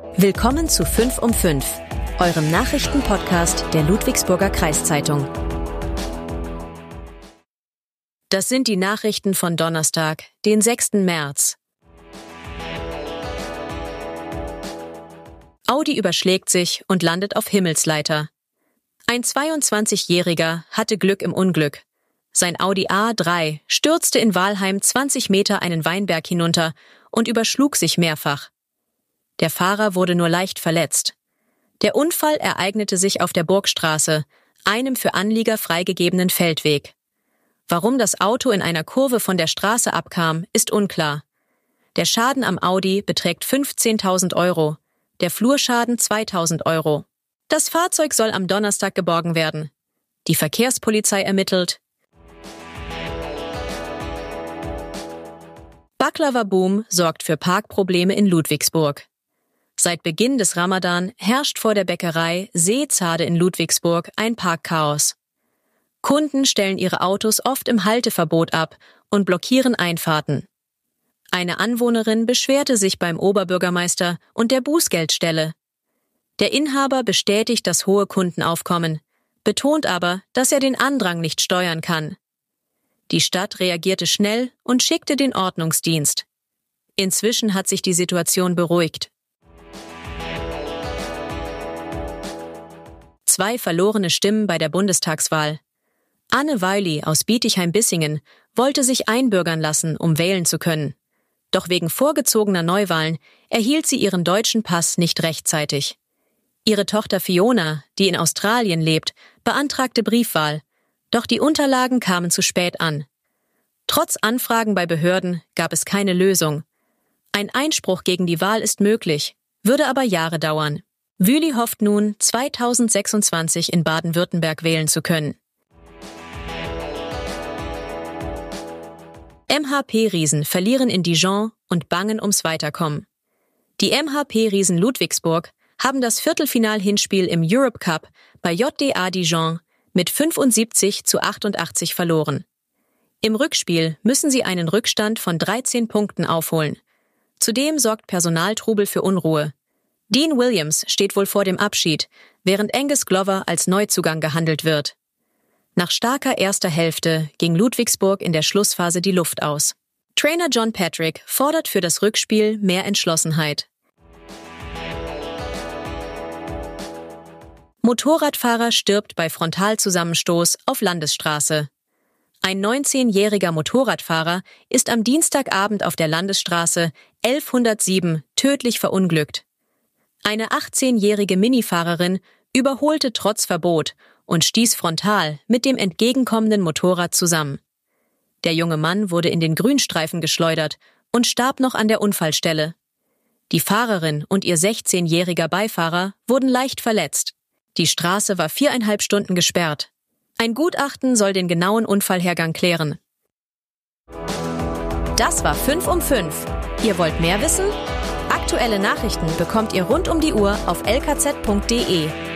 Willkommen zu 5 um 5, eurem Nachrichtenpodcast der Ludwigsburger Kreiszeitung. Das sind die Nachrichten von Donnerstag, den 6. März. Audi überschlägt sich und landet auf Himmelsleiter. Ein 22-Jähriger hatte Glück im Unglück. Sein Audi A3 stürzte in Walheim 20 Meter einen Weinberg hinunter und überschlug sich mehrfach. Der Fahrer wurde nur leicht verletzt. Der Unfall ereignete sich auf der Burgstraße, einem für Anlieger freigegebenen Feldweg. Warum das Auto in einer Kurve von der Straße abkam, ist unklar. Der Schaden am Audi beträgt 15.000 Euro, der Flurschaden 2.000 Euro. Das Fahrzeug soll am Donnerstag geborgen werden. Die Verkehrspolizei ermittelt. Baklava-Boom sorgt für Parkprobleme in Ludwigsburg. Seit Beginn des Ramadan herrscht vor der Bäckerei Seezade in Ludwigsburg ein Parkchaos. Kunden stellen ihre Autos oft im Halteverbot ab und blockieren Einfahrten. Eine Anwohnerin beschwerte sich beim Oberbürgermeister und der Bußgeldstelle. Der Inhaber bestätigt das hohe Kundenaufkommen, betont aber, dass er den Andrang nicht steuern kann. Die Stadt reagierte schnell und schickte den Ordnungsdienst. Inzwischen hat sich die Situation beruhigt. 2 verlorene Stimmen bei der Bundestagswahl. Anne Weili aus Bietigheim-Bissingen wollte sich einbürgern lassen, um wählen zu können. Doch wegen vorgezogener Neuwahlen erhielt sie ihren deutschen Pass nicht rechtzeitig. Ihre Tochter Fiona, die in Australien lebt, beantragte Briefwahl, doch die Unterlagen kamen zu spät an. Trotz Anfragen bei Behörden gab es keine Lösung. Ein Einspruch gegen die Wahl ist möglich, würde aber Jahre dauern. Weili hofft nun, 2026 in Baden-Württemberg wählen zu können. MHP-Riesen verlieren in Dijon und bangen ums Weiterkommen. Die MHP-Riesen Ludwigsburg haben das Viertelfinal-Hinspiel im Europe Cup bei JDA Dijon mit 75:88 verloren. Im Rückspiel müssen sie einen Rückstand von 13 Punkten aufholen. Zudem sorgt Personaltrubel für Unruhe. Dean Williams steht wohl vor dem Abschied, während Angus Glover als Neuzugang gehandelt wird. Nach starker erster Hälfte ging Ludwigsburg in der Schlussphase die Luft aus. Trainer John Patrick fordert für das Rückspiel mehr Entschlossenheit. Motorradfahrer stirbt bei Frontalzusammenstoß auf Landesstraße. Ein 19-jähriger Motorradfahrer ist am Dienstagabend auf der Landesstraße 1107 tödlich verunglückt. Eine 18-jährige Minifahrerin überholte trotz Verbot und stieß frontal mit dem entgegenkommenden Motorrad zusammen. Der junge Mann wurde in den Grünstreifen geschleudert und starb noch an der Unfallstelle. Die Fahrerin und ihr 16-jähriger Beifahrer wurden leicht verletzt. Die Straße war 4,5 Stunden gesperrt. Ein Gutachten soll den genauen Unfallhergang klären. Das war 5 um 5. Ihr wollt mehr wissen? Aktuelle Nachrichten bekommt ihr rund um die Uhr auf lkz.de.